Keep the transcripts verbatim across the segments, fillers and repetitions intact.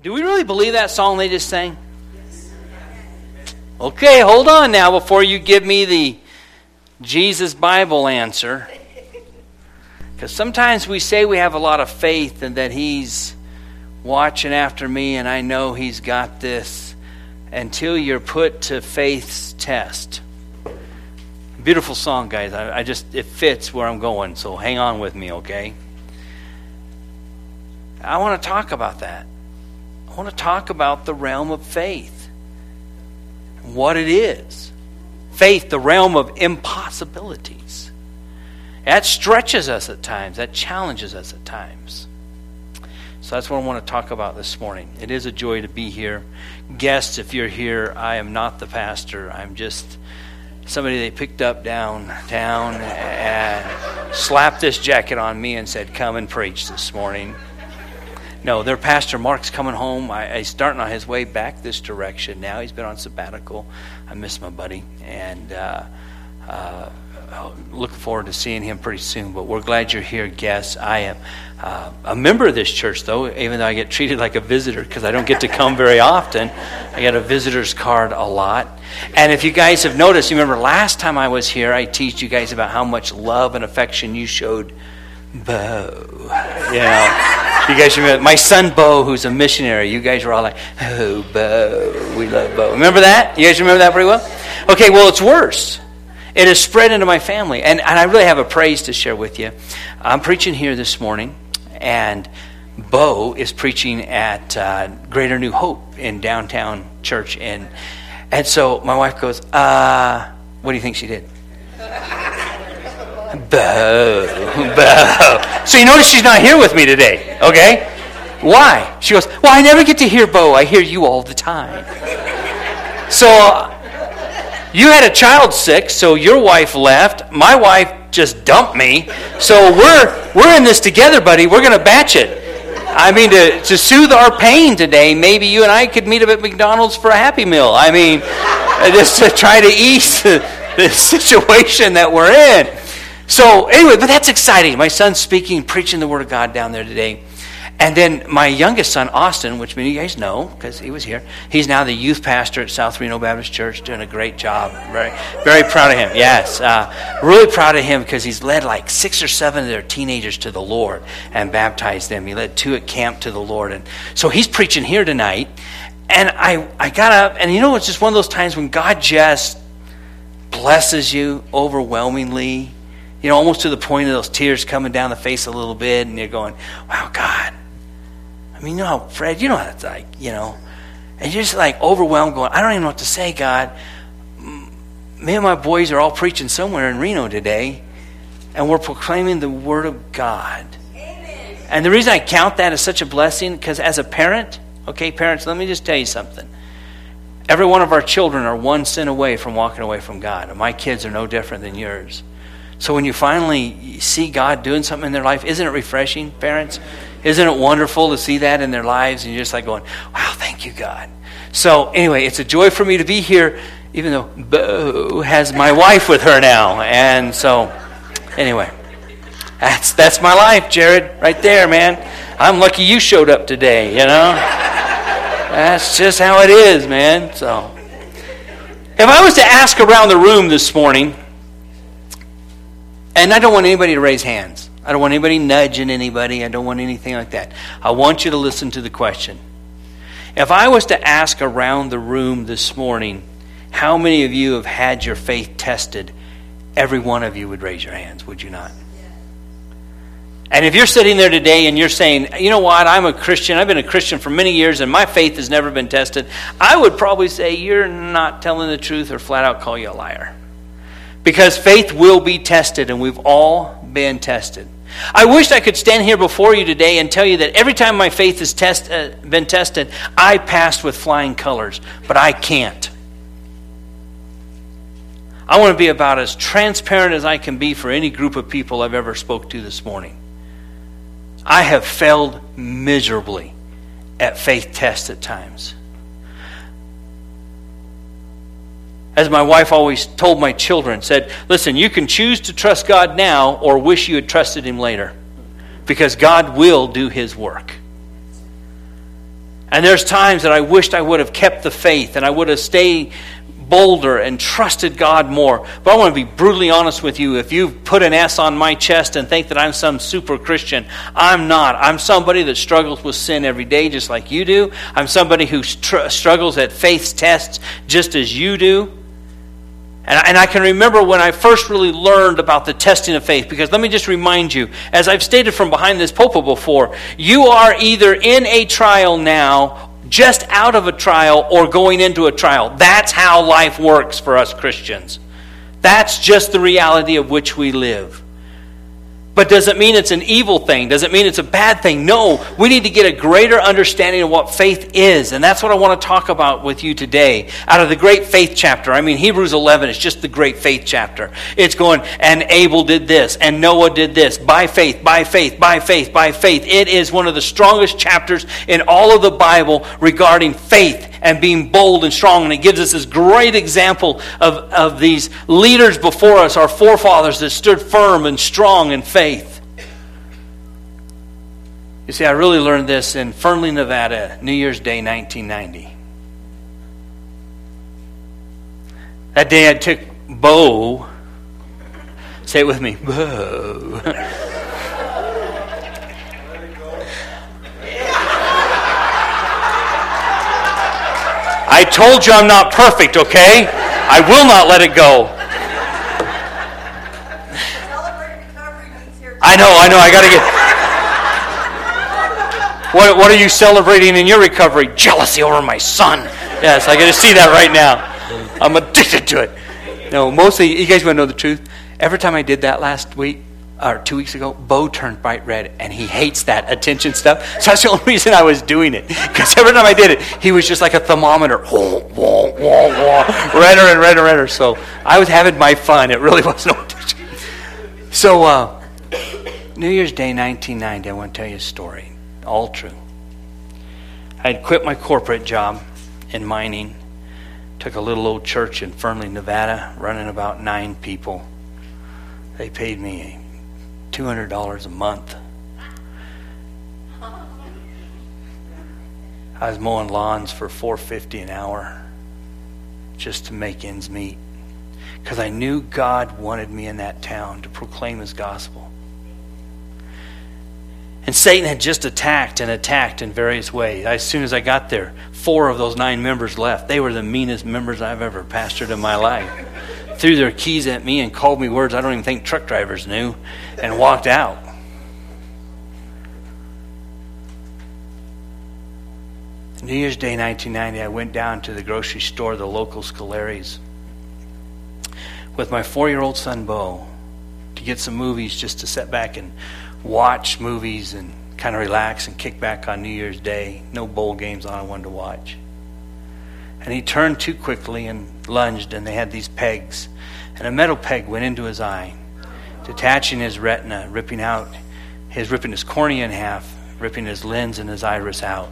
Do we really believe that song they just sang? Okay, hold on now before you give me the Jesus Bible answer. Because sometimes we say we have a lot of faith and that He's watching after me and I know He's got this until you're put to faith's test. Beautiful song, guys. I, I just, it fits where I'm going, so hang on with me, okay? I want to talk about that. I want to talk about the realm of faith. What it is. Faith, the realm of impossibilities. That stretches us at times. That challenges us at times. So that's what I want to talk about this morning. It is a joy to be here. Guests, if you're here, I am not the pastor. I'm just somebody they picked up downtown and slapped this jacket on me and said, come and preach this morning. No, their pastor Mark's coming home. I, he's starting on his way back this direction now. He's been on sabbatical. I miss my buddy. And uh, uh, looking forward to seeing him pretty soon. But we're glad you're here, guests. I am uh, a member of this church, though, even though I get treated like a visitor because I don't get to come very often. I get a visitor's card a lot. And if you guys have noticed, you remember last time I was here, I teach you guys about how much love and affection you showed Bo. You know, you guys remember my son Bo, who's a missionary. You guys were all like, "Oh, Bo, we love Bo." Remember that? You guys remember that pretty well? Okay, well, it's worse. It has spread into my family, and and I really have a praise to share with you. I'm preaching here this morning, and Bo is preaching at uh, Greater New Hope in downtown church, and and so my wife goes, "Uh, what do you think she did?" Bo, Bo. So you notice she's not here with me today, okay? Why? She goes, well, I never get to hear Bo. I hear you all the time. So you had a child sick, so your wife left. My wife just dumped me. So we're we're in this together, buddy. We're going to batch it. I mean, to, to soothe our pain today, maybe you and I could meet up at McDonald's for a Happy Meal. I mean, just to try to ease the, the situation that we're in. So anyway, but that's exciting. My son's speaking, preaching the Word of God down there today. And then my youngest son, Austin, which many of you guys know because he was here, he's now the youth pastor at South Reno Baptist Church, doing a great job. Very, very proud of him. Yes, uh, really proud of him because he's led like six or seven of their teenagers to the Lord and baptized them. He led two at camp to the Lord. And so he's preaching here tonight. And I, I got up, and you know, it's just one of those times when God just blesses you overwhelmingly. You know, almost to the point of those tears coming down the face a little bit, and you're going, wow, God. I mean, you know how, Fred, you know how it's like, you know. And you're just like overwhelmed going, I don't even know what to say, God. Me and my boys are all preaching somewhere in Reno today, and we're proclaiming the Word of God. Amen. And the reason I count that as such a blessing, because as a parent, okay, parents, let me just tell you something. Every one of our children are one sin away from walking away from God, and my kids are no different than yours. So when you finally see God doing something in their life, isn't it refreshing, parents? Isn't it wonderful to see that in their lives? And you're just like going, wow, thank you, God. So anyway, it's a joy for me to be here, even though Bo has my wife with her now. And so anyway, that's that's my life, Jared, right there, man. I'm lucky you showed up today, you know. That's just how it is, man. So if I was to ask around the room this morning, and I don't want anybody to raise hands. I don't want anybody nudging anybody. I don't want anything like that. I want you to listen to the question. If I was to ask around the room this morning, how many of you have had your faith tested? Every one of you would raise your hands, would you not? And if you're sitting there today and you're saying, you know what, I'm a Christian, I've been a Christian for many years and my faith has never been tested, I would probably say you're not telling the truth or flat out call you a liar. Because faith will be tested, and we've all been tested. I wish I could stand here before you today and tell you that every time my faith has test, uh, been tested, I passed with flying colors, but I can't. I want to be about as transparent as I can be for any group of people I've ever spoke to this morning. I have failed miserably at faith tests at times. As my wife always told my children, said, listen, you can choose to trust God now or wish you had trusted Him later. Because God will do His work. And there's times that I wished I would have kept the faith and I would have stayed bolder and trusted God more. But I want to be brutally honest with you. If you've put an S on my chest and think that I'm some super Christian, I'm not. I'm somebody that struggles with sin every day just like you do. I'm somebody who str- struggles at faith's tests just as you do. And I, and I can remember when I first really learned about the testing of faith, because let me just remind you, as I've stated from behind this pulpit before, you are either in a trial now, just out of a trial, or going into a trial. That's how life works for us Christians. That's just the reality of which we live. But does it mean it's an evil thing? Does it mean it's a bad thing? No, we need to get a greater understanding of what faith is. And that's what I want to talk about with you today. Out of the great faith chapter. I mean, Hebrews eleven is just the great faith chapter. It's going, and Abel did this, and Noah did this. By faith, by faith, by faith, by faith. It is one of the strongest chapters in all of the Bible regarding faith and being bold and strong. And it gives us this great example of, of these leaders before us, our forefathers that stood firm and strong in faith. You see, I really learned this in Fernley, Nevada, New Year's Day, nineteen ninety. That day I took Bo, say it with me, Bo. I told you I'm not perfect, okay? I will not let it go. I know, I know, I got to get... What, what are you celebrating in your recovery? Jealousy over my son. Yes, I got to see that right now. I'm addicted to it. No, mostly, you guys want to know the truth? Every time I did that last week, or two weeks ago, Bo turned bright red, and he hates that attention stuff. So that's the only reason I was doing it. Because every time I did it, he was just like a thermometer. Whoa, whoa, whoa, whoa. Redder and redder and redder. So I was having my fun. It really was no attention. So, uh, New Year's Day, nineteen ninety, I want to tell you a story. All true. I had quit my corporate job in mining. Took a little old church in Fernley, Nevada, running about nine people. They paid me two hundred dollars a month. I was mowing lawns for four dollars and fifty cents an hour just to make ends meet. Because I knew God wanted me in that town to proclaim His gospel. And Satan had just attacked and attacked in various ways. As soon as I got there, four of those nine members left. They were the meanest members I've ever pastored in my life. Threw their keys at me and called me words I don't even think truck drivers knew, and walked out. New Year's Day, nineteen ninety, I went down to the grocery store, the local Scolari's, with my four-year-old son, Bo, to get some movies just to sit back and watch movies and kind of relax and kick back on New Year's Day. No bowl games on, I wanted to watch. And he turned too quickly and lunged, and they had these pegs. And a metal peg went into his eye, detaching his retina, ripping out his, ripping his cornea in half, ripping his lens and his iris out.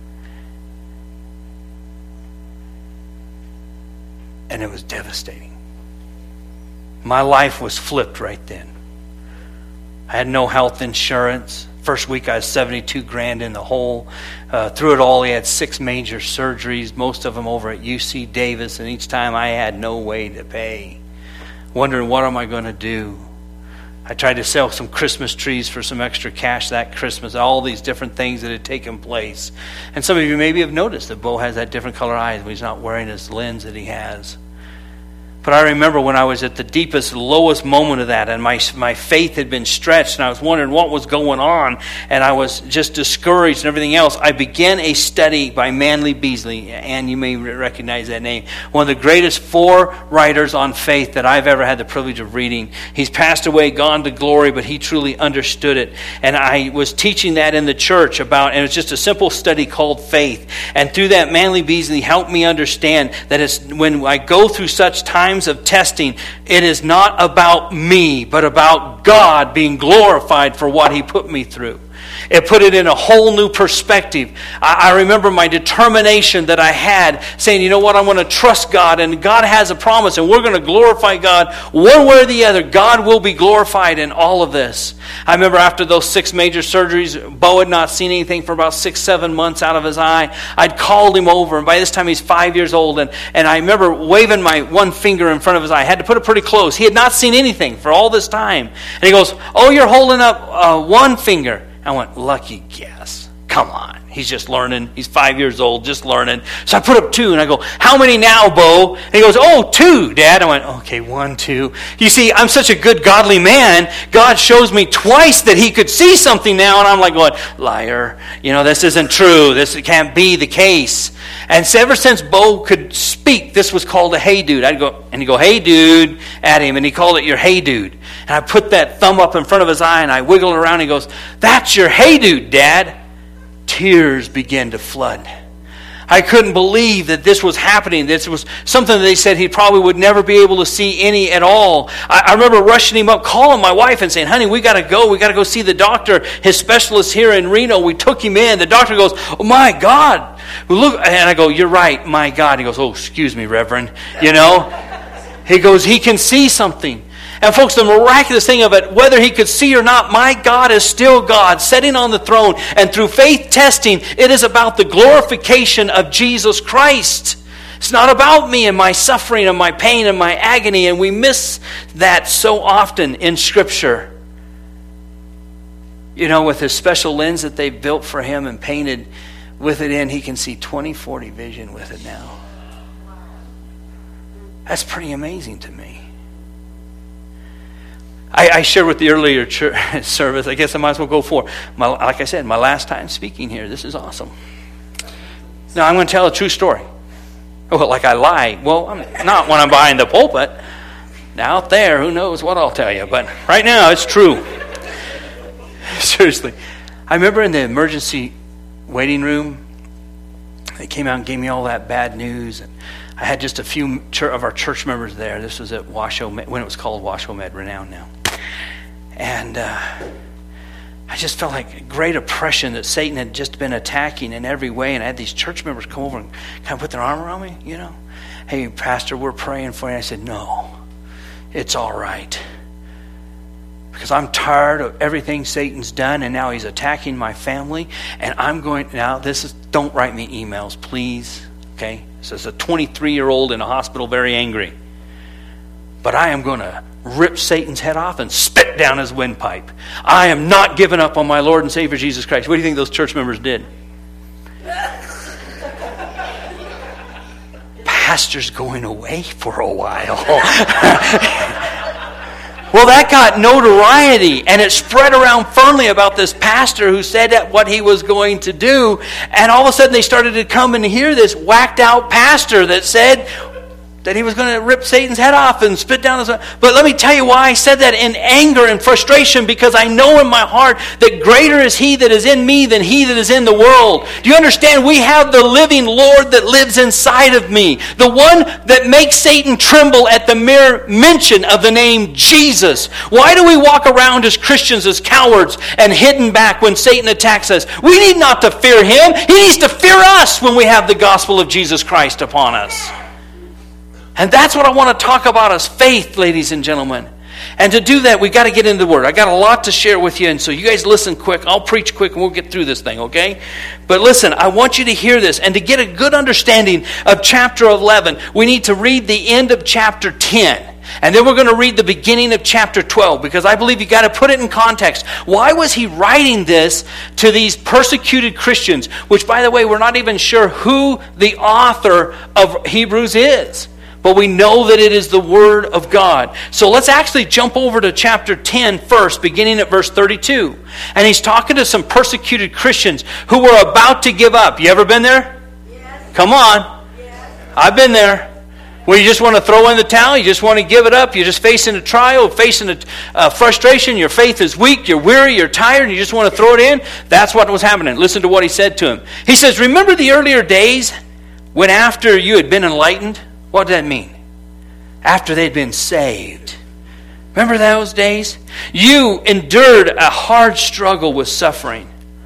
And it was devastating. My life was flipped right then. I had no health insurance. First week I was seventy-two grand in the hole. Uh, through it all, he had six major surgeries, most of them over at U C Davis, and each time I had no way to pay. Wondering, what am I going to do? I tried to sell some Christmas trees for some extra cash that Christmas, all these different things that had taken place. And some of you maybe have noticed that Bo has that different color eyes when he's not wearing his lens that he has. But I remember when I was at the deepest, lowest moment of that, and my my faith had been stretched, and I was wondering what was going on, and I was just discouraged and everything else. I began a study by Manly Beasley, and you may recognize that name. One of the greatest four writers on faith that I've ever had the privilege of reading. He's passed away, gone to glory, but he truly understood it. And I was teaching that in the church about, and it was just a simple study called Faith. And through that, Manly Beasley helped me understand that it's when I go through such times of testing, it is not about me, but about God being glorified for what He put me through. It put it in a whole new perspective. I, I remember my determination that I had, saying, you know what, I'm going to trust God, and God has a promise, and we're going to glorify God one way or the other. God will be glorified in all of this. I remember after those six major surgeries, Bo had not seen anything for about six, seven months out of his eye. I'd called him over, and by this time he's five years old, and, and I remember waving my one finger in front of his eye. I had to put it pretty close. He had not seen anything for all this time. And he goes, oh, you're holding up uh, one finger. I went, lucky guess. Come on. He's just learning. He's five years old, just learning. So I put up two, and I go, how many now, Bo? And he goes, oh, two, Dad. I went, okay, one, two. You see, I'm such a good, godly man. God shows me twice that he could see something now, and I'm like going, liar. You know, this isn't true. This can't be the case. And so ever since Bo could speak, this was called a hey dude. I'd go, and he'd go, hey dude, at him, and he called it your hey dude. And I put that thumb up in front of his eye, and I wiggled around, and he goes, that's your hey dude, Dad. Tears began to flood. I couldn't believe that this was happening. This was something that they said he probably would never be able to see any at all. I, I remember rushing him up, calling my wife and saying, honey, we got to go. We got to go see the doctor, his specialist here in Reno. We took him in. The doctor goes, oh my God. Look, and I go, you're right, my God. He goes, oh, excuse me, Reverend. You know, he goes, he can see something. And folks, the miraculous thing of it, whether he could see or not, my God is still God, sitting on the throne. And through faith testing, it is about the glorification of Jesus Christ. It's not about me and my suffering and my pain and my agony. And we miss that so often in Scripture. You know, with his special lens that they built for him and painted with it in, he can see twenty forty vision with it now. That's pretty amazing to me. I, I shared with the earlier church service, I guess I might as well go for, my, like I said, my last time speaking here. This is awesome. Now, I'm going to tell a true story. Oh, like I lie. Well, I'm not when I'm behind the pulpit. Now, out there, who knows what I'll tell you. But right now, it's true. Seriously. I remember in the emergency waiting room, they came out and gave me all that bad news. And I had just a few of our church members there. This was at Washoe, when it was called Washoe Med Renown now. And uh, I just felt like a great oppression that Satan had just been attacking in every way. And I had these church members come over and kind of put their arm around me, you know. Hey, Pastor, we're praying for you. I said, no, it's all right. Because I'm tired of everything Satan's done, and now he's attacking my family. And I'm going, now this is, don't write me emails, please, okay? So it's a twenty-three-year-old in a hospital, very angry. But I am going to rip Satan's head off and spit down his windpipe. I am not giving up on my Lord and Savior Jesus Christ. What do you think those church members did? Pastor's going away for a while. Well, that got notoriety, and it spread around firmly about this pastor who said that what he was going to do. And all of a sudden they started to come and hear this whacked out pastor that said that he was going to rip Satan's head off and spit down his... But let me tell you why I said that in anger and frustration, because I know in my heart that greater is he that is in me than he that is in the world. Do you understand? We have the living Lord that lives inside of me. The one that makes Satan tremble at the mere mention of the name Jesus. Why do we walk around as Christians as cowards and hidden back when Satan attacks us? We need not to fear him. He needs to fear us when we have the gospel of Jesus Christ upon us. And that's what I want to talk about as faith, ladies and gentlemen. And to do that, we've got to get into the Word. I got a lot to share with you, and so you guys listen quick. I'll preach quick, and we'll get through this thing, okay? But listen, I want you to hear this. And to get a good understanding of chapter eleven, we need to read the end of chapter ten. And then we're going to read the beginning of chapter twelve, because I believe you've got to put it in context. Why was he writing this to these persecuted Christians? Which, by the way, we're not even sure who the author of Hebrews is. But we know that it is the Word of God. So let's actually jump over to chapter ten first, beginning at verse thirty-two. And he's talking to some persecuted Christians who were about to give up. You ever been there? Yes. Come on. Yes. I've been there. Where you just want to throw in the towel, you just want to give it up, you're just facing a trial, facing a uh, frustration, your faith is weak, you're weary, you're tired, and you just want to throw it in. That's what was happening. Listen to what he said to him. He says, remember the earlier days when after you had been enlightened? What did that mean? After they'd been saved. Remember those days? You endured a hard struggle with suffering.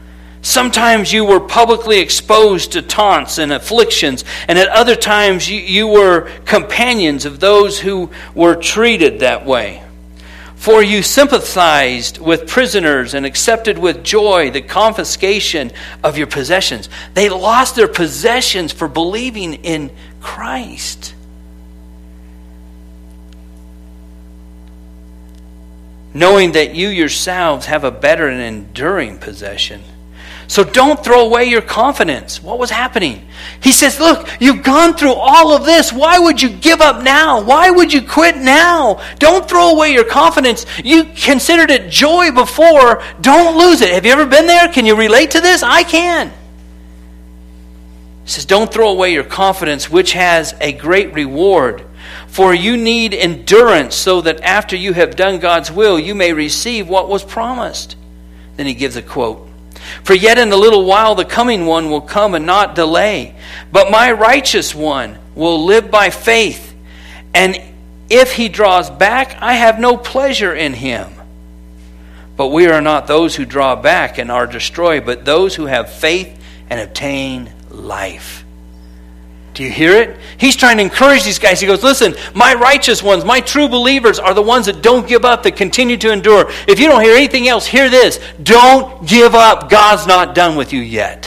Sometimes you were publicly exposed to taunts and afflictions, and at other times you, you were companions of those who were treated that way. For you sympathized with prisoners and accepted with joy the confiscation of your possessions. They lost their possessions for believing in Christ. Knowing that you yourselves have a better and enduring possession. So don't throw away your confidence. What was happening? He says, look, you've gone through all of this. Why would you give up now? Why would you quit now? Don't throw away your confidence. You considered it joy before. Don't lose it. Have you ever been there? Can you relate to this? I can. He says, don't throw away your confidence, which has a great reward. For you need endurance so that after you have done God's will, you may receive what was promised. Then he gives a quote. For yet in a little while the coming one will come and not delay. But my righteous one will live by faith. And if he draws back, I have no pleasure in him. But we are not those who draw back and are destroyed, but those who have faith and obtain life. Do you hear it? He's trying to encourage these guys. He goes, listen, my righteous ones, my true believers are the ones that don't give up, that continue to endure. If you don't hear anything else, hear this. Don't give up. God's not done with you yet.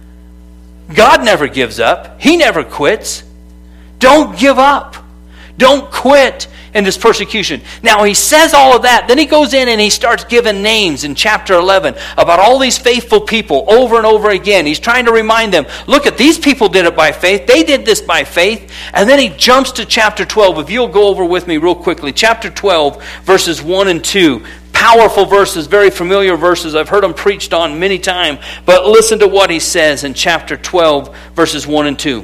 God never gives up. He never quits. Don't give up. Don't quit in this persecution. Now he says all of that. Then he goes in and he starts giving names in chapter eleven about all these faithful people over and over again. He's trying to remind them, look at these people did it by faith. They did this by faith. And then he jumps to chapter twelve. If you'll go over with me real quickly. Chapter twelve, verses one and two. Powerful verses, very familiar verses. I've heard them preached on many times. But listen to what he says in chapter twelve, verses one and two.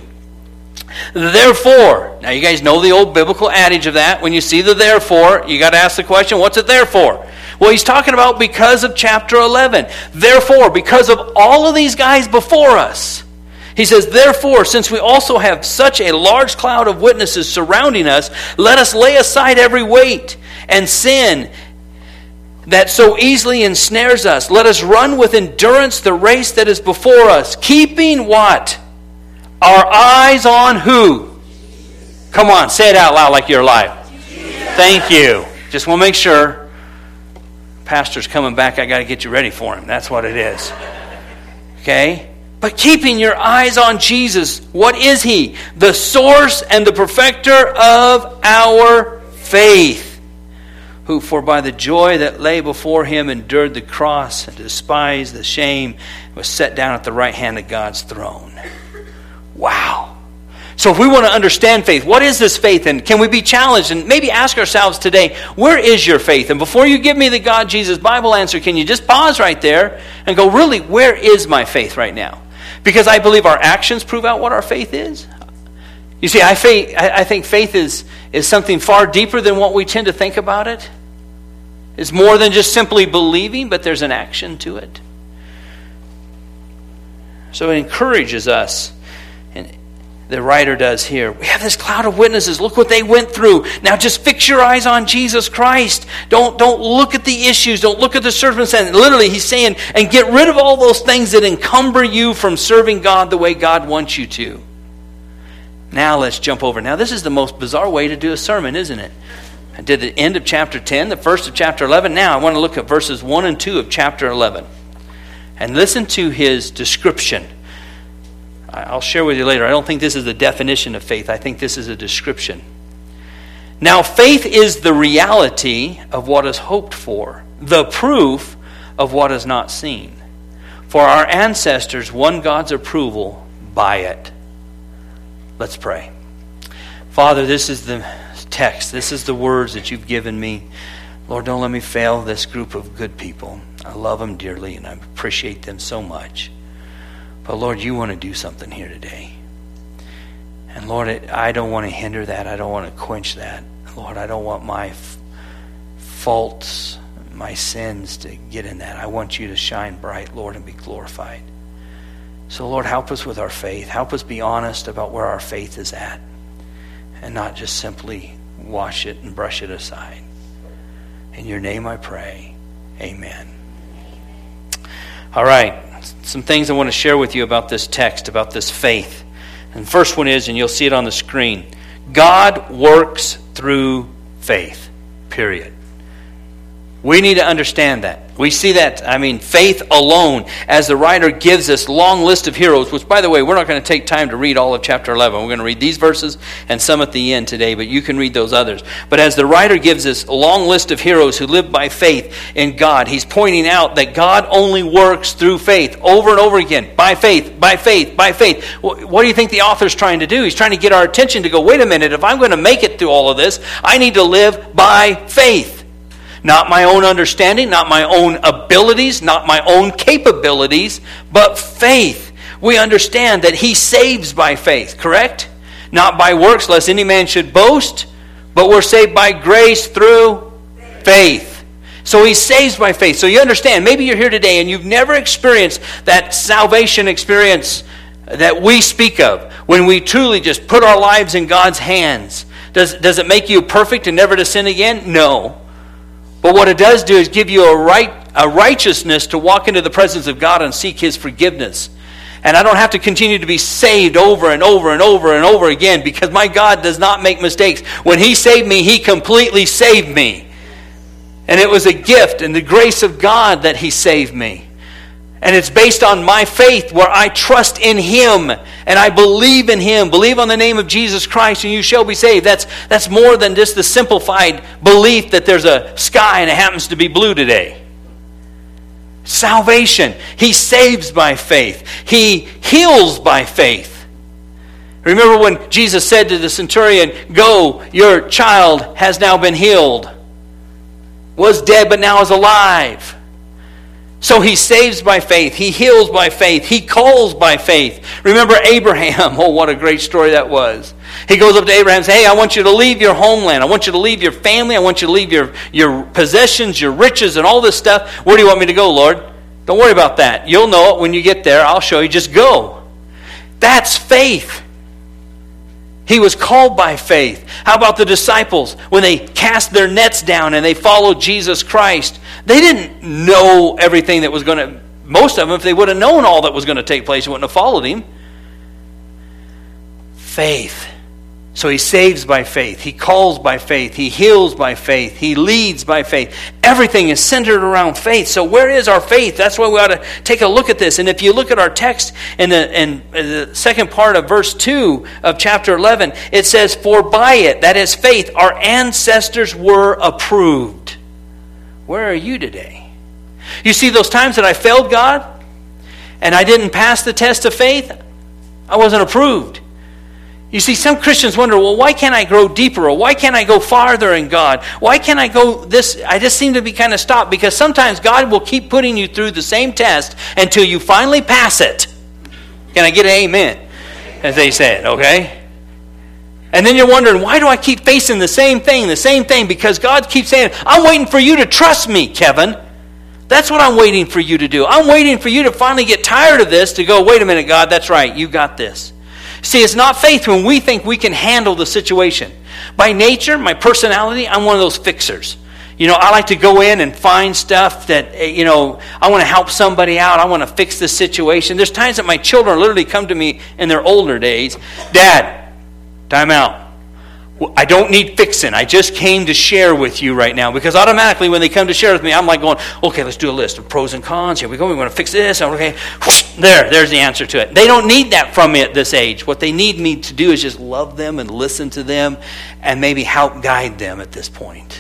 Therefore, now you guys know the old biblical adage of that. When you see the therefore, you got to ask the question, what's it there for? Well, he's talking about because of chapter eleven. Therefore, because of all of these guys before us. He says, therefore, since we also have such a large cloud of witnesses surrounding us, let us lay aside every weight and sin that so easily ensnares us. Let us run with endurance the race that is before us, keeping what? Our eyes on who? Come on, say it out loud like you're alive. Thank you. Just want to make sure. Pastor's coming back. I got to get you ready for him. That's what it is. Okay? But keeping your eyes on Jesus. What is he? The source and the perfecter of our faith. Who, for by the joy that lay before him, endured the cross and despised the shame, and was set down at the right hand of God's throne. Wow. So if we want to understand faith, what is this faith? And can we be challenged and maybe ask ourselves today, where is your faith? And before you give me the God Jesus Bible answer, can you just pause right there and go, really, where is my faith right now? Because I believe our actions prove out what our faith is. You see, I, faith, I think faith is, is something far deeper than what we tend to think about it. It's more than just simply believing, but there's an action to it. So it encourages us. And the writer does here. We have this cloud of witnesses. Look what they went through. Now just fix your eyes on Jesus Christ. Don't, don't look at the issues. Don't look at the circumstances. Literally, he's saying, and get rid of all those things that encumber you from serving God the way God wants you to. Now let's jump over. Now this is the most bizarre way to do a sermon, isn't it? I did the end of chapter ten, the first of chapter eleven. Now I want to look at verses one and two of chapter eleven. And listen to his description. I'll share with you later. I don't think this is the definition of faith. I think this is a description. Now, faith is the reality of what is hoped for, the proof of what is not seen. For our ancestors won God's approval by it. Let's pray. Father, this is the text. This is the words that you've given me. Lord, don't let me fail this group of good people. I love them dearly and I appreciate them so much. But Lord, you want to do something here today. And Lord, I don't want to hinder that. I don't want to quench that. Lord, I don't want my f- faults, my sins to get in that. I want you to shine bright, Lord, and be glorified. So Lord, help us with our faith. Help us be honest about where our faith is at. And not just simply wash it and brush it aside. In your name I pray. Amen. All right. some things I want to share with you about this text, about this faith. And the first one is, and you'll see it on the screen, God works through faith, period. We need to understand that. We see that, I mean, faith alone, as the writer gives us long list of heroes, which, by the way, we're not going to take time to read all of chapter eleven. We're going to read these verses and some at the end today, but you can read those others. But as the writer gives us a long list of heroes who live by faith in God, he's pointing out that God only works through faith over and over again. By faith, by faith, by faith. What do you think the author's trying to do? He's trying to get our attention to go, wait a minute, if I'm going to make it through all of this, I need to live by faith. Not my own understanding, not my own abilities, not my own capabilities, but faith. We understand that he saves by faith, correct? Not by works, lest any man should boast, but we're saved by grace through faith. So he saves by faith. So you understand, maybe you're here today and you've never experienced that salvation experience that we speak of, when we truly just put our lives in God's hands. Does, does it make you perfect and never to sin again? No. But what it does do is give you a right, a righteousness to walk into the presence of God and seek his forgiveness. And I don't have to continue to be saved over and over and over and over again, because my God does not make mistakes. When he saved me, he completely saved me. And it was a gift and the grace of God that he saved me. And it's based on my faith, where I trust in him and I believe in him. Believe on the name of Jesus Christ and you shall be saved. That's, that's more than just the simplified belief that there's a sky and it happens to be blue today. Salvation. He saves by faith. He heals by faith. Remember when Jesus said to the centurion, go, your child has now been healed. Was dead but now is alive. So he saves by faith. He heals by faith. He calls by faith. Remember Abraham. Oh, what a great story that was. He goes up to Abraham and says, hey, I want you to leave your homeland. I want you to leave your family. I want you to leave your, your possessions, your riches, and all this stuff. Where do you want me to go, Lord? Don't worry about that. You'll know it when you get there. I'll show you. Just go. That's faith. He was called by faith. How about the disciples when they cast their nets down and they followed Jesus Christ? They didn't know everything that was going to, most of them, if they would have known all that was going to take place, they wouldn't have followed him. Faith. So he saves by faith. He calls by faith. He heals by faith. He leads by faith. Everything is centered around faith. So where is our faith? That's why we ought to take a look at this. And if you look at our text in the, in the second part of verse two of chapter eleven, it says, for by it, that is faith, our ancestors were approved. Where are you today? You see, those times that I failed God and I didn't pass the test of faith, I wasn't approved. You see, some Christians wonder, well, why can't I grow deeper? Or why can't I go farther in God? Why can't I go this? I just seem to be kind of stopped, because sometimes God will keep putting you through the same test until you finally pass it. Can I get an amen? As they said, okay? And then you're wondering, why do I keep facing the same thing, the same thing? Because God keeps saying, I'm waiting for you to trust me, Kevin. That's what I'm waiting for you to do. I'm waiting for you to finally get tired of this, to go, wait a minute, God, that's right, you got this. See, it's not faith when we think we can handle the situation. By nature, my personality, I'm one of those fixers. You know, I like to go in and find stuff that, you know, I want to help somebody out. I want to fix this situation. There's times that my children literally come to me in their older days, Dad, time out. I don't need fixing. I just came to share with you right now. Because automatically when they come to share with me, I'm like going, okay, let's do a list of pros and cons. Here we go. We want to fix this. Okay. There, there's the answer to it. They don't need that from me at this age. What they need me to do is just love them and listen to them and maybe help guide them at this point.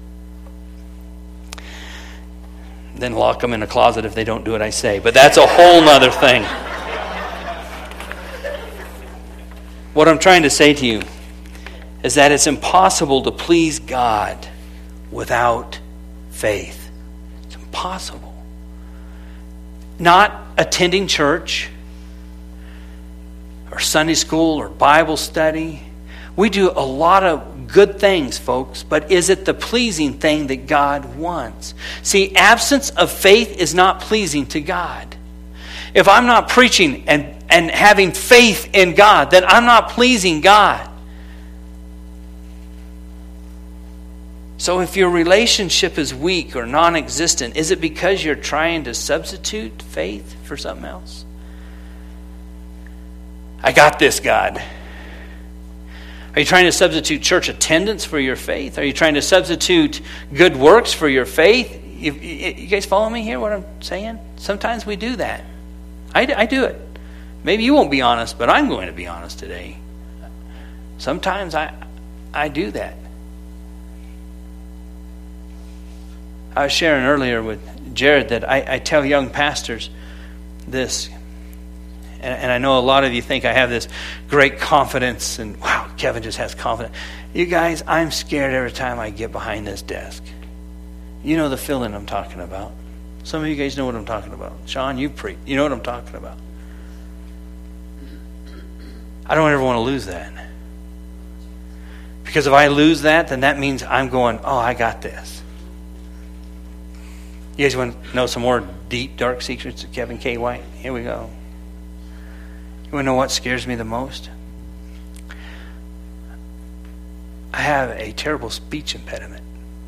Then lock them in a closet if they don't do what I say. But that's a whole nother thing. What I'm trying to say to you is that it's impossible to please God without faith. It's impossible. Not attending church or Sunday school or Bible study. We do a lot of good things, folks, but is it the pleasing thing that God wants? See, absence of faith is not pleasing to God. If I'm not preaching and, and having faith in God, then I'm not pleasing God. So if your relationship is weak or non-existent, is it because you're trying to substitute faith for something else? I got this, God. Are you trying to substitute church attendance for your faith? Are you trying to substitute good works for your faith? You, you guys follow me here, what I'm saying? Sometimes we do that. I, I do it. Maybe you won't be honest, but I'm going to be honest today. Sometimes I, I do that. I was sharing earlier with Jared that I, I tell young pastors this, and, and I know a lot of you think I have this great confidence, and wow, Kevin just has confidence. You guys, I'm scared every time I get behind this desk. You know the feeling I'm talking about. Some of you guys know what I'm talking about. Sean, you preach. You know what I'm talking about. I don't ever want to lose that. Because if I lose that, then that means I'm going, oh, I got this. You guys want to know some more deep, dark secrets of Kevin K. White? Here we go. You want to know what scares me the most? I have a terrible speech impediment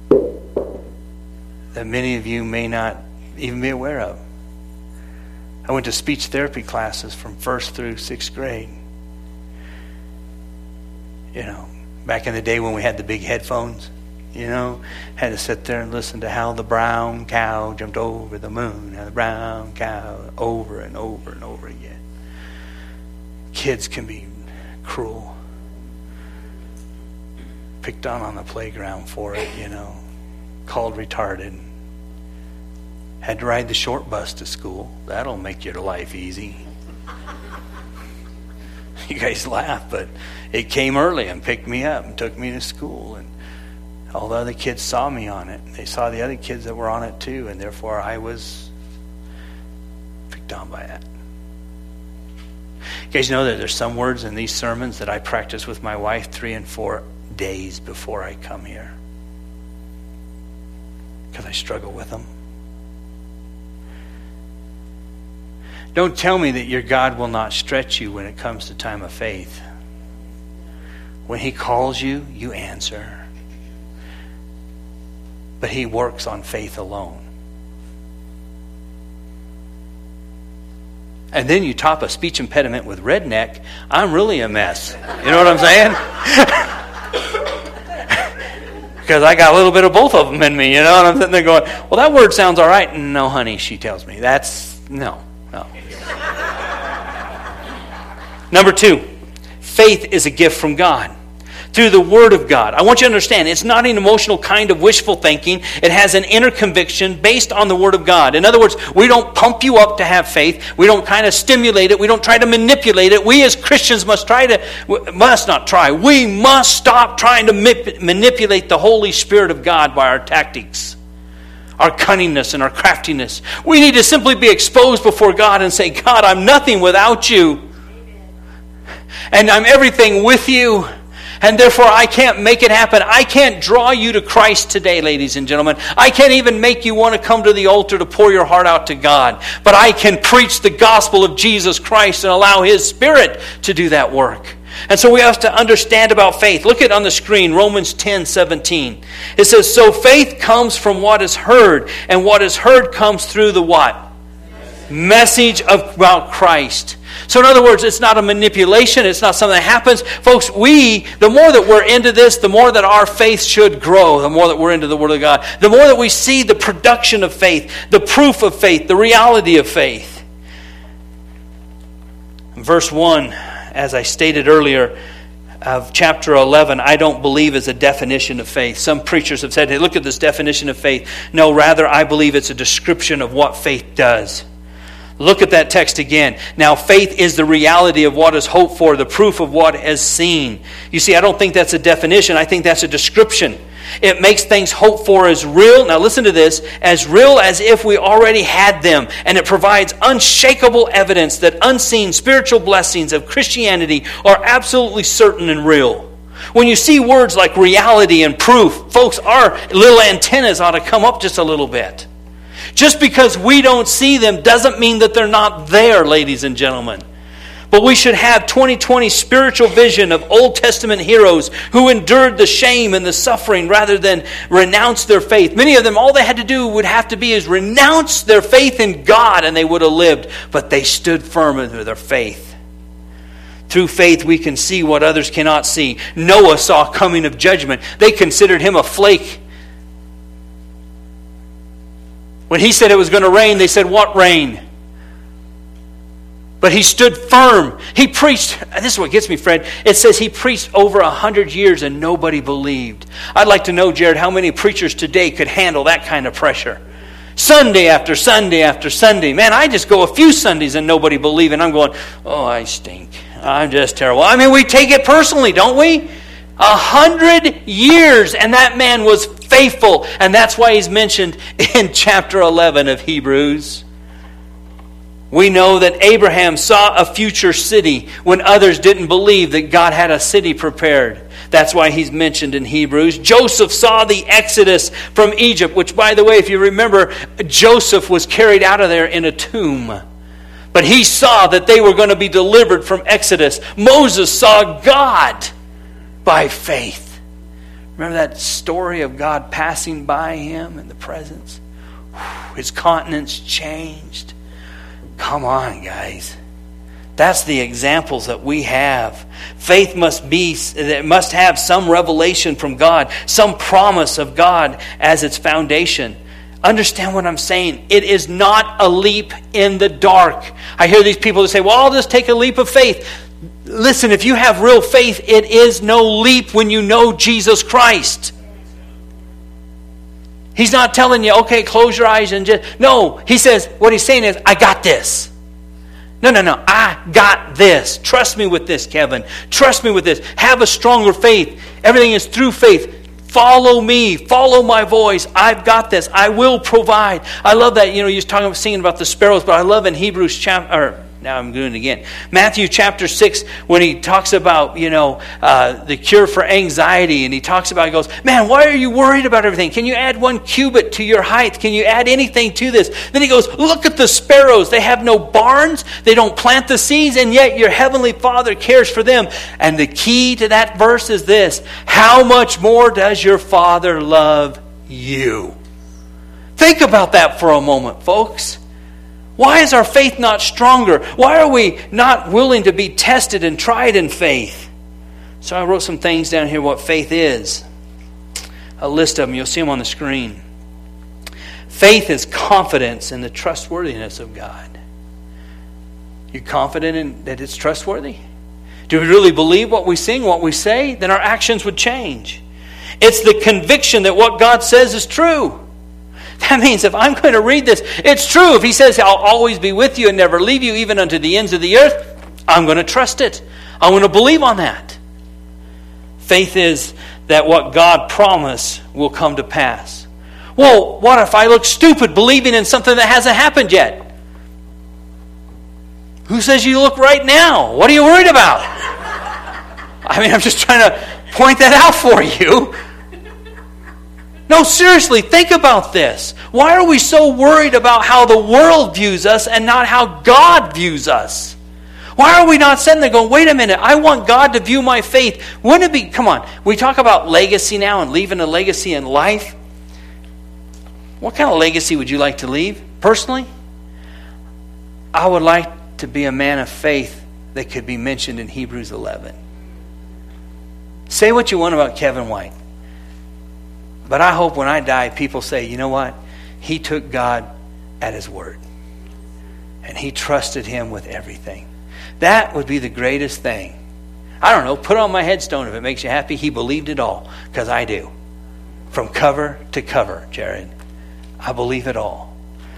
that many of you may not even be aware of. I went to speech therapy classes from first through sixth grade. You know, back in the day when we had the big headphones, you know, had to sit there and listen to how the brown cow jumped over the moon, how the brown cow, over and over and over again. Kids can be cruel. Picked on on the playground for it, you know, called retarded. Had to ride the short bus to school. That'll make your life easy. You guys laugh, but it came early and picked me up and took me to school. And all the other kids saw me on it. They saw the other kids that were on it too, and therefore I was picked on by that. You guys know that there's some words in these sermons that I practice with my wife three and four days before I come here. Because I struggle with them. Don't tell me that your God will not stretch you when it comes to time of faith. When He calls you, you answer. But He works on faith alone. And then you top a speech impediment with redneck, I'm really a mess. You know what I'm saying? Because I got a little bit of both of them in me, you know, and I'm sitting there going, well, that word sounds all right. No, honey, she tells me. That's, no, no. Number two, faith is a gift from God through the Word of God. I want you to understand, it's not an emotional kind of wishful thinking. It has an inner conviction based on the Word of God. In other words, we don't pump you up to have faith. We don't kind of stimulate it. We don't try to manipulate it. We as Christians must try to, must not try. We must stop trying to manipulate the Holy Spirit of God by our tactics, our cunningness and our craftiness. We need to simply be exposed before God and say, God, I'm nothing without you. And I'm everything with you. And therefore, I can't make it happen. I can't draw you to Christ today, ladies and gentlemen. I can't even make you want to come to the altar to pour your heart out to God. But I can preach the gospel of Jesus Christ and allow His Spirit to do that work. And so we have to understand about faith. Look at on the screen, Romans ten seventeen. It says, so faith comes from what is heard, and what is heard comes through the what? Message of, about Christ. So in other words, it's not a manipulation. It's not something that happens. Folks, we, the more that we're into this, the more that our faith should grow, the more that we're into the Word of God, the more that we see the production of faith, the proof of faith, the reality of faith. Verse one, as I stated earlier, of chapter eleven, I don't believe is a definition of faith. Some preachers have said, hey, look at this definition of faith. No, rather, I believe it's a description of what faith does. Look at that text again. Now, faith is the reality of what is hoped for, the proof of what is seen. You see, I don't think that's a definition. I think that's a description. It makes things hoped for as real. Now, listen to this. As real as if we already had them. And it provides unshakable evidence that unseen spiritual blessings of Christianity are absolutely certain and real. When you see words like reality and proof, folks, our little antennas ought to come up just a little bit. Just because we don't see them doesn't mean that they're not there, ladies and gentlemen. But we should have twenty twenty spiritual vision of Old Testament heroes who endured the shame and the suffering rather than renounce their faith. Many of them, all they had to do would have to be is renounce their faith in God and they would have lived. But they stood firm in their faith. Through faith we can see what others cannot see. Noah saw coming of judgment. They considered him a flake. When he said it was going to rain, they said, "What rain?" But he stood firm. He preached. This is what gets me, Fred. It says he preached over a hundred years and nobody believed. I'd like to know, Jared, how many preachers today could handle that kind of pressure? Sunday after Sunday after Sunday. Man, I just go a few Sundays and nobody believes. And I'm going, oh, I stink. I'm just terrible. I mean, we take it personally, don't we? A hundred years, and that man was faithful. And that's why he's mentioned in chapter eleven of Hebrews. We know that Abraham saw a future city when others didn't believe that God had a city prepared. That's why he's mentioned in Hebrews. Joseph saw the exodus from Egypt, which, by the way, if you remember, Joseph was carried out of there in a tomb. But he saw that they were going to be delivered from Exodus. Moses saw God by faith. Remember that story of God passing by him in the presence? His countenance changed. Come on, guys. That's the examples that we have. Faith must be, it must have some revelation from God, some promise of God as its foundation. Understand what I'm saying. It is not a leap in the dark. I hear these people that say, well, I'll just take a leap of faith. Listen, if you have real faith, it is no leap when you know Jesus Christ. He's not telling you, okay, close your eyes and just... No, he says, what he's saying is, I got this. No, no, no, I got this. Trust me with this, Kevin. Trust me with this. Have a stronger faith. Everything is through faith. Follow me. Follow my voice. I've got this. I will provide. I love that. You know, you're talking about singing about the sparrows, but I love in Hebrews chapter... Now I'm doing it again. Matthew chapter six, when he talks about, you know, uh, the cure for anxiety, and he talks about, he goes, man, why are you worried about everything? Can you add one cubit to your height? Can you add anything to this? Then he goes, look at the sparrows. They have no barns. They don't plant the seeds, and yet your heavenly Father cares for them. And the key to that verse is this: how much more does your Father love you? Think about that for a moment, folks. Why is our faith not stronger? Why are we not willing to be tested and tried in faith? So I wrote some things down here what faith is. A list of them. You'll see them on the screen. Faith is confidence in the trustworthiness of God. You confident in that it's trustworthy? Do we really believe what we sing, what we say? Then our actions would change. It's the conviction that what God says is true. That means if I'm going to read this, it's true. If he says, I'll always be with you and never leave you, even unto the ends of the earth, I'm going to trust it. I'm going to believe on that. Faith is that what God promised will come to pass. Well, what if I look stupid believing in something that hasn't happened yet? Who says you look right now? What are you worried about? I mean, I'm just trying to point that out for you. No, seriously, think about this. Why are we so worried about how the world views us and not how God views us? Why are we not sitting there going, wait a minute, I want God to view my faith. Wouldn't it be, come on, we talk about legacy now and leaving a legacy in life. What kind of legacy would you like to leave? Personally, I would like to be a man of faith that could be mentioned in Hebrews eleven. Say what you want about Kevin White. But I hope when I die, people say, you know what? He took God at His word. And he trusted Him with everything. That would be the greatest thing. I don't know, put on my headstone if it makes you happy. He believed it all, because I do. From cover to cover, Jared. I believe it all.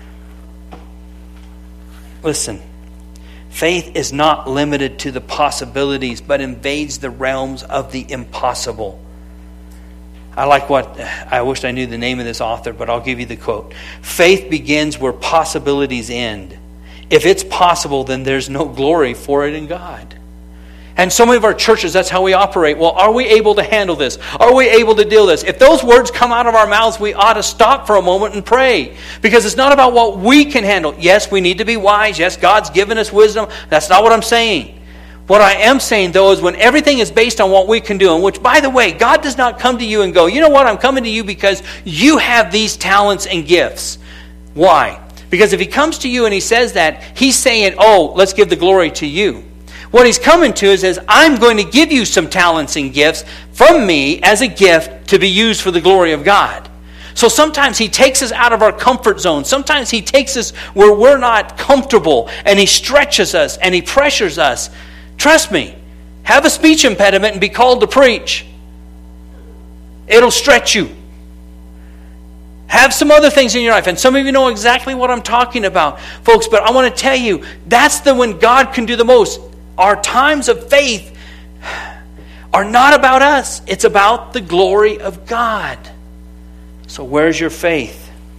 Listen, faith is not limited to the possibilities, but invades the realms of the impossible. I like what, I wish I knew the name of this author, but I'll give you the quote. Faith begins where possibilities end. If it's possible, then there's no glory for it in God. And so many of our churches, that's how we operate. Well, are we able to handle this? Are we able to deal with this? If those words come out of our mouths, we ought to stop for a moment and pray. Because it's not about what we can handle. Yes, we need to be wise. Yes, God's given us wisdom. That's not what I'm saying. What I am saying, though, is when everything is based on what we can do, and which, by the way, God does not come to you and go, you know what, I'm coming to you because you have these talents and gifts. Why? Because if he comes to you and he says that, he's saying, oh, let's give the glory to you. What he's coming to is, says, I'm going to give you some talents and gifts from me as a gift to be used for the glory of God. So sometimes he takes us out of our comfort zone. Sometimes he takes us where we're not comfortable, and he stretches us and he pressures us. Trust me, have a speech impediment and be called to preach. It'll stretch you. Have some other things in your life, and some of you know exactly what I'm talking about, folks, but I want to tell you, that's the when God can do the most. Our times of faith are not about us. It's about the glory of God. So where's your faith?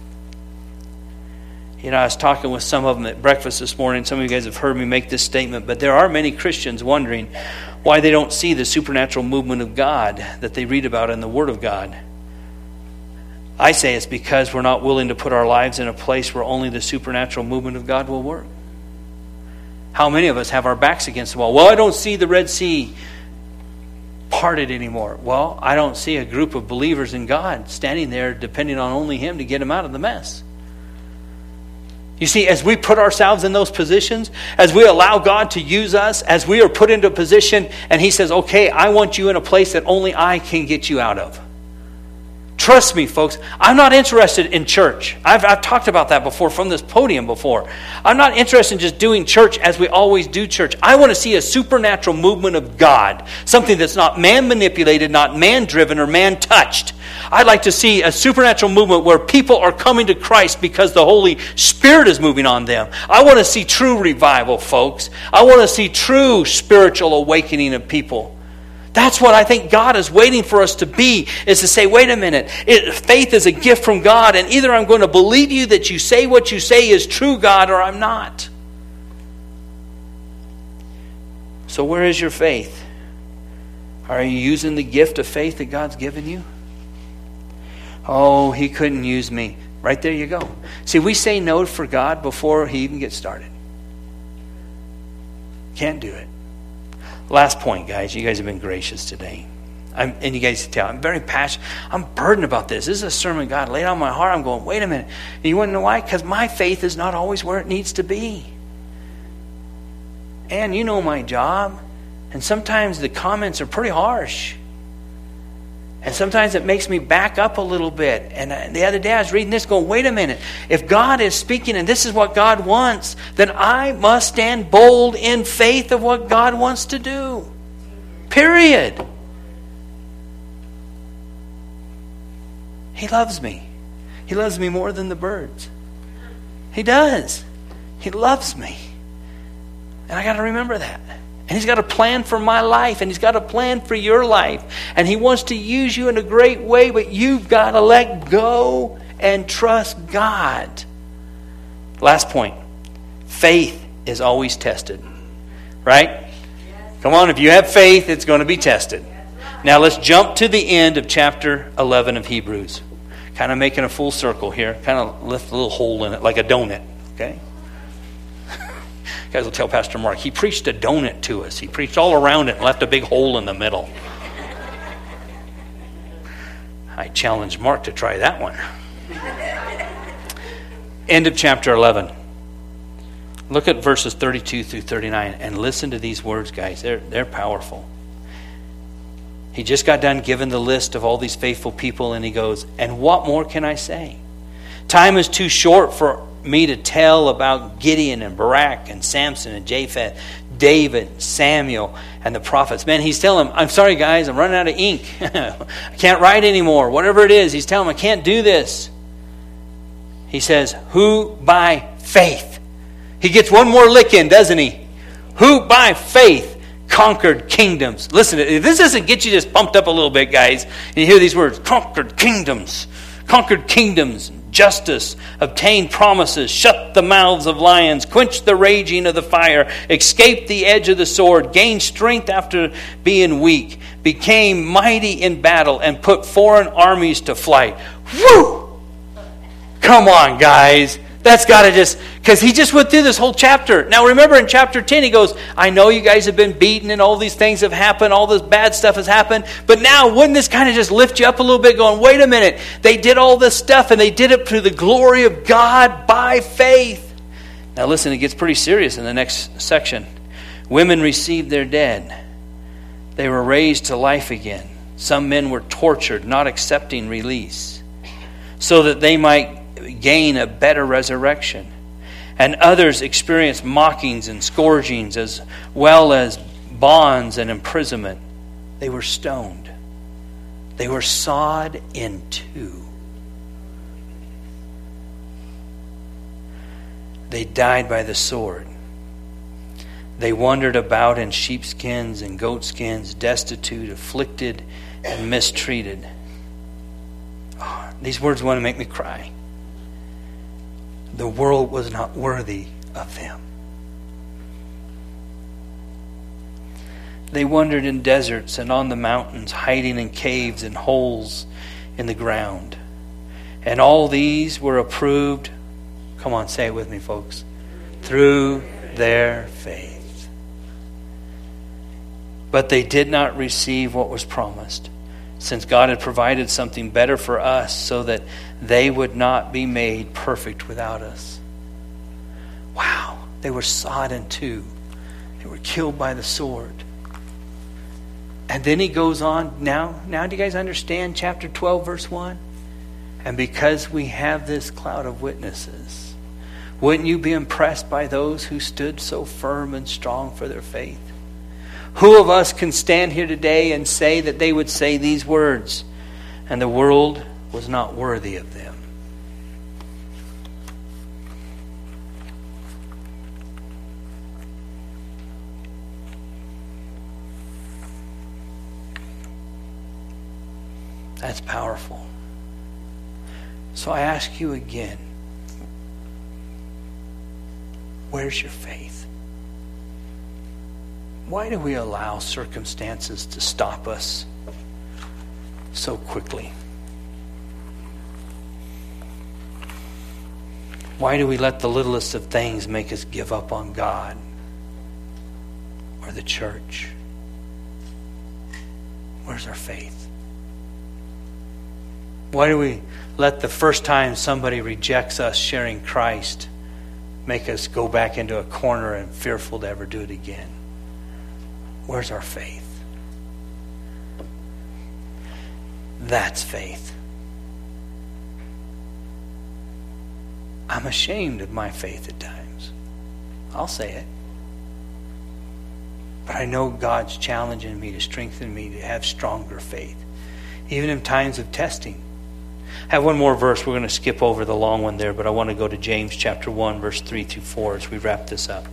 You know, I was talking with some of them at breakfast this morning. Some of you guys have heard me make this statement, but there are many Christians wondering why they don't see the supernatural movement of God that they read about in the Word of God. I say it's because we're not willing to put our lives in a place where only the supernatural movement of God will work. How many of us have our backs against the wall? Well, I don't see the Red Sea parted anymore. Well, I don't see a group of believers in God standing there depending on only Him to get them out of the mess. You see, as we put ourselves in those positions, as we allow God to use us, as we are put into a position and He says, okay, I want you in a place that only I can get you out of. Trust me, folks, I'm not interested in church. I've, I've talked about that before from this podium before. I'm not interested in just doing church as we always do church. I want to see a supernatural movement of God. Something that's not man-manipulated, not man-driven or man-touched. I'd like to see a supernatural movement where people are coming to Christ because the Holy Spirit is moving on them. I want to see true revival, folks. I want to see true spiritual awakening of people. That's what I think God is waiting for us to be, is to say, wait a minute, it, faith is a gift from God, and either I'm going to believe you that you say what you say is true, God, or I'm not. So where is your faith? Are you using the gift of faith that God's given you? Oh, He couldn't use me. Right there you go. See, we say no for God before He even gets started. Can't do it. Last point, guys. You guys have been gracious today. I'm, and you guys can tell, I'm very passionate. I'm burdened about this. This is a sermon God laid on my heart. I'm going, wait a minute. And you want to know why? Because my faith is not always where it needs to be. And you know my job. And sometimes the comments are pretty harsh. And sometimes it makes me back up a little bit. And the other day I was reading this going, wait a minute. If God is speaking and this is what God wants, then I must stand bold in faith of what God wants to do. Period. He loves me. He loves me more than the birds. He does. He loves me. And I got to remember that. And He's got a plan for my life, and He's got a plan for your life. And He wants to use you in a great way, but you've got to let go and trust God. Last point. Faith is always tested. Right? Come on, if you have faith, it's going to be tested. Now let's jump to the end of chapter eleven of Hebrews. Kind of making a full circle here. Kind of lift a little hole in it like a donut. Okay? You guys will tell Pastor Mark, he preached a donut to us. He preached all around it and left a big hole in the middle. I challenged Mark to try that one. End of chapter eleven. Look at verses thirty-two through thirty-nine and listen to these words, guys. They're, they're powerful. He just got done giving the list of all these faithful people, and he goes, and what more can I say? Time is too short for me to tell about Gideon and Barak and Samson and Japheth, David, Samuel, and the prophets. Man, he's telling them, I'm sorry guys, I'm running out of ink. I can't write anymore. Whatever it is, he's telling them, I can't do this. He says, who by faith. He gets one more lick in, doesn't he? Who by faith conquered kingdoms. Listen, if this doesn't get you just pumped up a little bit, guys, and you hear these words, conquered kingdoms, conquered kingdoms, justice, obtained promises, shut the mouths of lions, quenched the raging of the fire, escaped the edge of the sword, gained strength after being weak, became mighty in battle, and put foreign armies to flight. Woo! Come on, guys. That's got to just, because he just went through this whole chapter. Now remember in chapter ten, he goes, I know you guys have been beaten and all these things have happened, all this bad stuff has happened, but now wouldn't this kind of just lift you up a little bit going, wait a minute, they did all this stuff and they did it through the glory of God by faith. Now listen, it gets pretty serious in the next section. Women received their dead. They were raised to life again. Some men were tortured, not accepting release, so that they might gain a better resurrection. And others experienced mockings and scourgings as well as bonds and imprisonment. They were stoned. They were sawed in two. They died by the sword. They wandered about in sheepskins and goatskins, destitute, afflicted, and mistreated. Oh, these words want to make me cry. The world was not worthy of them. They wandered in deserts and on the mountains, hiding in caves and holes in the ground. And all these were approved, come on, say it with me, folks, through their faith. But they did not receive what was promised, since God had provided something better for us so that they would not be made perfect without us. Wow, they were sawed in two. They were killed by the sword. And then he goes on, now, now do you guys understand chapter twelve, verse one? And because we have this cloud of witnesses, wouldn't you be impressed by those who stood so firm and strong for their faith? Who of us can stand here today and say that they would say these words, and the world was not worthy of them? That's powerful. So I ask you again, where's your faith? Why do we allow circumstances to stop us so quickly? Why do we let the littlest of things make us give up on God or the church? Where's our faith? Why do we let the first time somebody rejects us sharing Christ make us go back into a corner and fearful to ever do it again? Where's our faith? That's faith. I'm ashamed of my faith at times. I'll say it. But I know God's challenging me to strengthen me to have stronger faith, even in times of testing. I have one more verse. We're going to skip over the long one there, but I want to go to James chapter one, verse three through four as we wrap this up.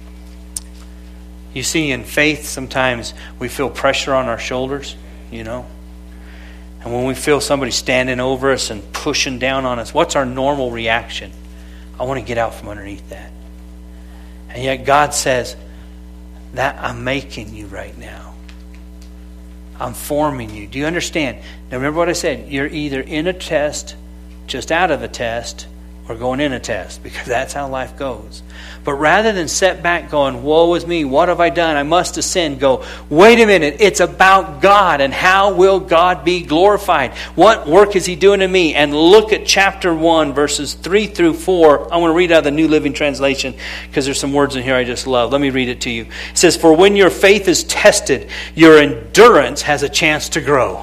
You see, in faith, sometimes we feel pressure on our shoulders, you know. And when we feel somebody standing over us and pushing down on us, what's our normal reaction? I want to get out from underneath that. And yet God says, that I'm making you right now. I'm forming you. Do you understand? Now remember what I said. You're either in a test, just out of a test, or going in a test, because that's how life goes. But rather than sit back going, woe is me, what have I done? I must have sinned. Go, wait a minute, it's about God, and how will God be glorified? What work is He doing in me? And look at chapter one, verses three through four. I want to read out of the New Living Translation, because there's some words in here I just love. Let me read it to you. It says, for when your faith is tested, your endurance has a chance to grow.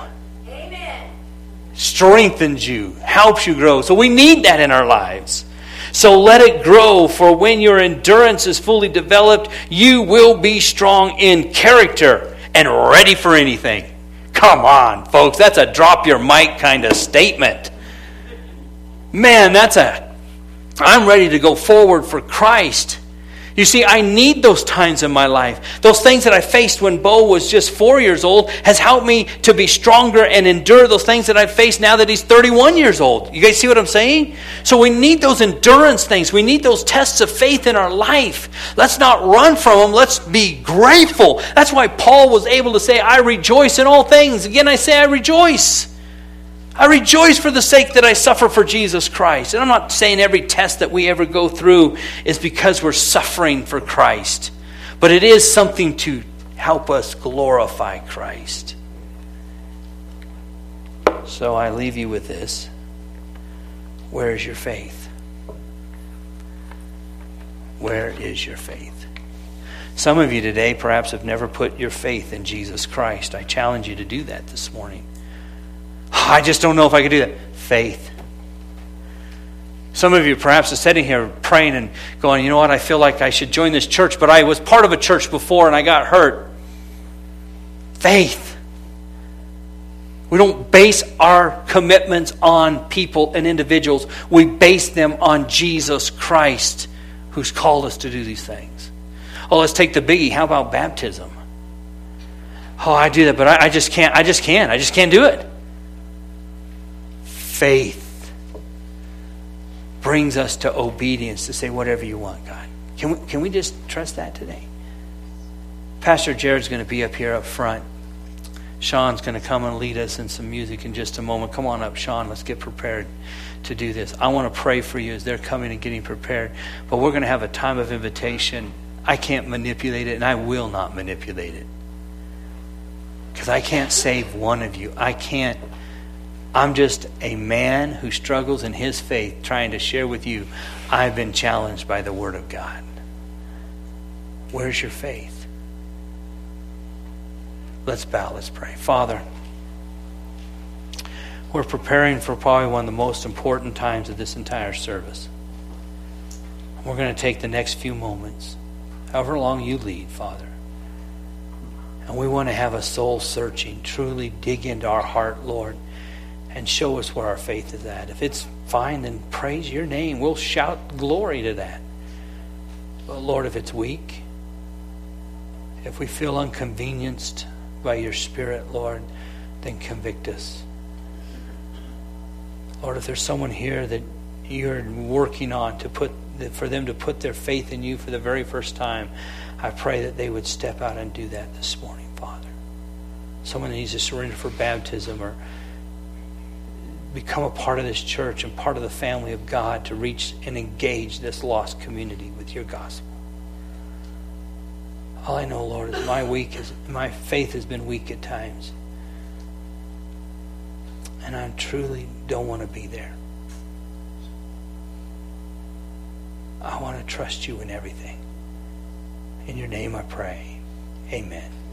Strengthens you, helps you grow. So we need that in our lives. So let it grow, for when your endurance is fully developed, you will be strong in character and ready for anything. Come on, folks, that's a drop your mic kind of statement. Man, that's a, I'm ready to go forward for Christ. You see, I need those times in my life. Those things that I faced when Bo was just four years old has helped me to be stronger and endure those things that I face now that he's thirty-one years old. You guys see what I'm saying? So we need those endurance things. We need those tests of faith in our life. Let's not run from them. Let's be grateful. That's why Paul was able to say, I rejoice in all things. Again, I say I rejoice. I rejoice for the sake that I suffer for Jesus Christ. And I'm not saying every test that we ever go through is because we're suffering for Christ. But it is something to help us glorify Christ. So I leave you with this. Where is your faith? Where is your faith? Some of you today perhaps have never put your faith in Jesus Christ. I challenge you to do that this morning. I just don't know if I could do that. Faith. Some of you perhaps are sitting here praying and going, you know what, I feel like I should join this church, but I was part of a church before and I got hurt. Faith. We don't base our commitments on people and individuals. We base them on Jesus Christ, who's called us to do these things. Oh, let's take the biggie. How about baptism? Oh, I do that, but I, I just can't. I just can't. I just can't do it. Faith brings us to obedience to say whatever you want, God. Can we, can we just trust that today? Pastor Jared's going to be up here up front. Sean's going to come and lead us in some music in just a moment. Come on up, Sean. Let's get prepared to do this. I want to pray for you as they're coming and getting prepared. But we're going to have a time of invitation. I can't manipulate it, and I will not manipulate it. Because I can't save one of you. I can't. I'm just a man who struggles in his faith trying to share with you. I've been challenged by the Word of God. Where's your faith? Let's bow, let's pray. Father, we're preparing for probably one of the most important times of this entire service. We're going to take the next few moments, however long you lead, Father. And we want to have a soul searching, truly dig into our heart, Lord, and show us where our faith is at. If it's fine, then praise your name. We'll shout glory to that. But Lord, if it's weak, if we feel inconvenienced by your Spirit, Lord, then convict us. Lord, if there's someone here that you're working on to put, for them to put their faith in you for the very first time, I pray that they would step out and do that this morning, Father. Someone that needs to surrender for baptism or become a part of this church and part of the family of God to reach and engage this lost community with your gospel. All I know, Lord, is my weak is my faith has been weak at times. And I truly don't want to be there. I want to trust you in everything. In your name I pray. Amen.